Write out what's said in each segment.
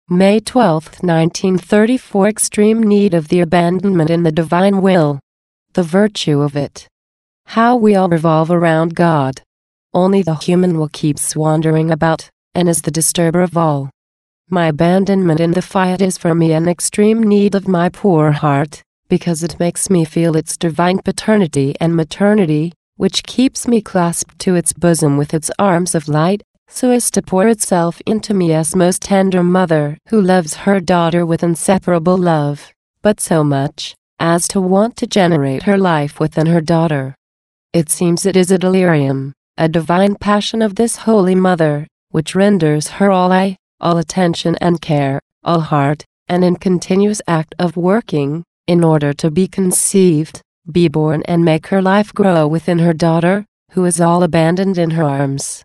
May 12, 1934. Extreme need of the abandonment in the divine will. The virtue of it. How we all revolve around God. Only the human will keeps wandering about, and is the disturber of all. My abandonment in the fiat is for me an extreme need of my poor heart, because it makes me feel its divine paternity and maternity, which keeps me clasped to its bosom with its arms of light, so as to pour itself into me as most tender mother who loves her daughter with inseparable love, but so much as to want to generate her life within her daughter. It seems it is a delirium, a divine passion of this holy mother, which renders her all eye, all attention and care, all heart, and in continuous act of working, in order to be conceived, be born and make her life grow within her daughter, who is all abandoned in her arms.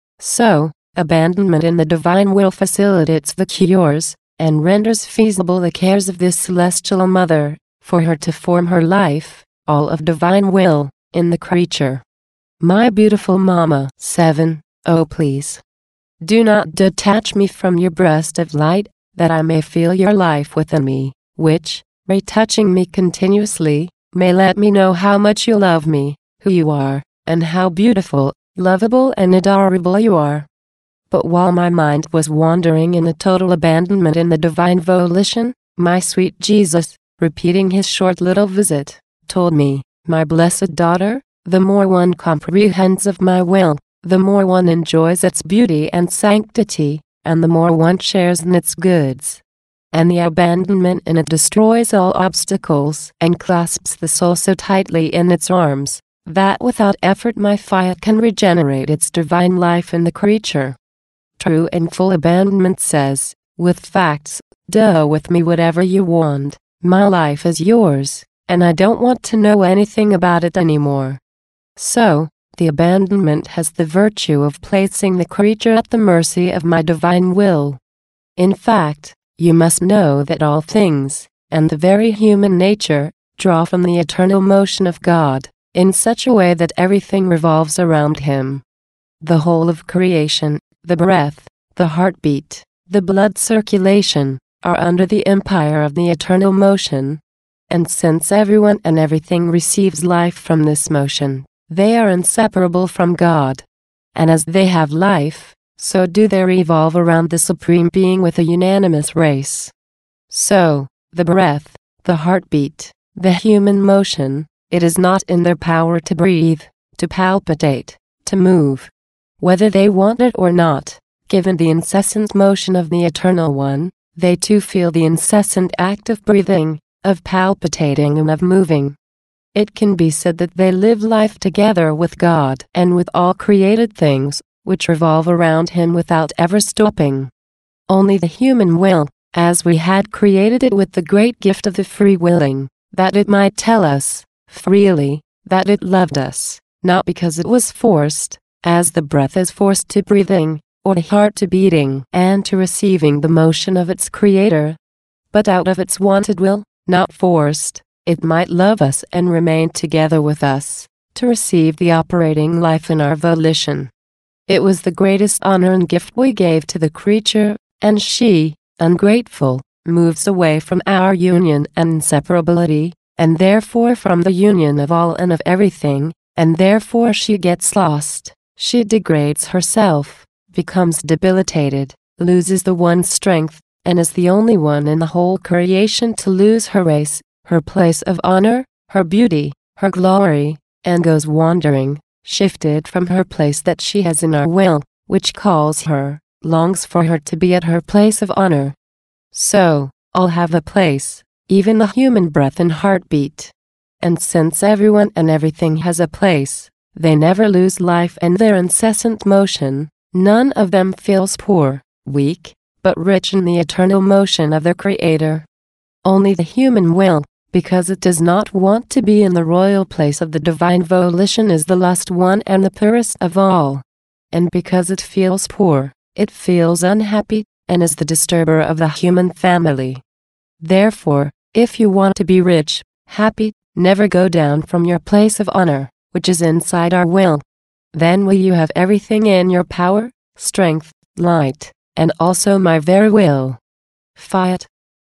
So, abandonment in the divine will facilitates the cures, and renders feasible the cares of this celestial mother, for her to form her life, all of divine will, in the creature. My beautiful Mama. 7. Oh please, do not detach me from your breast of light, that I may feel your life within me, which, retouching me continuously, may let me know how much you love me, who you are, and how beautiful, lovable and adorable you are. But while my mind was wandering in a total abandonment in the divine volition, my sweet Jesus, repeating his short little visit, told me, my blessed daughter, the more one comprehends of my will, the more one enjoys its beauty and sanctity, and the more one shares in its goods. And the abandonment in it destroys all obstacles and clasps the soul so tightly in its arms, that without effort my fiat can regenerate its divine life in the creature. True and full abandonment says, with facts, do with me whatever you want, my life is yours, and I don't want to know anything about it anymore. So, the abandonment has the virtue of placing the creature at the mercy of my divine will. In fact, you must know that all things, and the very human nature, draw from the eternal motion of God, in such a way that everything revolves around him. The whole of creation, the breath, the heartbeat, the blood circulation, are under the empire of the eternal motion. And since everyone and everything receives life from this motion, they are inseparable from God. And as they have life, so do they revolve around the Supreme Being with a unanimous race. So, the breath, the heartbeat, the human motion, it is not in their power to breathe, to palpitate, to move. Whether they want it or not, given the incessant motion of the Eternal One, they too feel the incessant act of breathing, of palpitating and of moving. It can be said that they live life together with God and with all created things, which revolve around him without ever stopping. Only the human will, as we had created it with the great gift of the free willing, that it might tell us, freely, that it loved us, not because it was forced, as the breath is forced to breathing, or the heart to beating and to receiving the motion of its creator, but out of its wanted will, not forced, it might love us and remain together with us, to receive the operating life in our volition. It was the greatest honor and gift we gave to the creature, and she, ungrateful, moves away from our union and inseparability, and therefore from the union of all and of everything, and therefore she gets lost, she degrades herself, becomes debilitated, loses the one strength, and is the only one in the whole creation to lose her race, her place of honor, her beauty, her glory, and goes wandering, shifted from her place that she has in our will, which calls her, longs for her to be at her place of honor. So, all have a place, even the human breath and heartbeat. And since everyone and everything has a place, they never lose life and their incessant motion, none of them feels poor, weak, but rich in the eternal motion of their Creator. Only the human will, because it does not want to be in the royal place of the divine volition, is the last one and the poorest of all. And because it feels poor, it feels unhappy, and is the disturber of the human family. Therefore, if you want to be rich, happy, never go down from your place of honor, which is inside our will. Then will you have everything in your power, strength, light, and also my very will. Fiat.